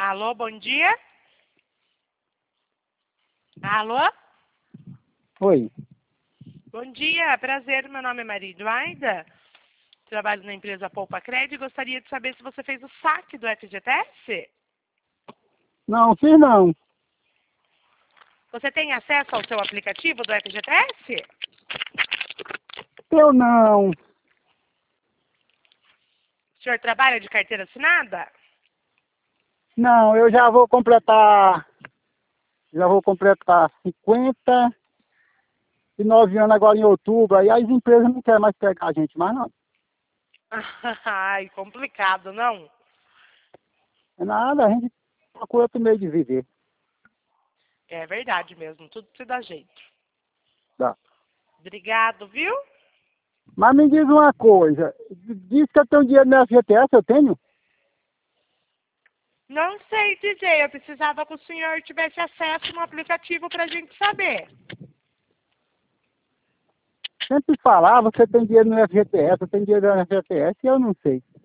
Alô, bom dia? Alô? Oi. Bom dia, prazer, meu nome é Maria Eduarda. Trabalho na empresa Poupa Cred e gostaria de saber se você fez o saque do FGTS. Não, fiz não. Você tem acesso ao seu aplicativo do FGTS? Eu não. O senhor trabalha de carteira assinada? Não, eu já vou completar 59 anos agora em outubro, aí as empresas não querem mais pegar a gente mais não. Ai, complicado, não? É nada, a gente procura outro meio de viver. É verdade mesmo, tudo se dá jeito. Tá. Obrigado, viu? Mas me diz uma coisa, diz que eu tenho dinheiro no FGTS, eu tenho? Não sei dizer, eu precisava que o senhor tivesse acesso no aplicativo para a gente saber. Sempre falar, você tem dinheiro no FGTS, eu tenho dinheiro no FGTS, e eu não sei.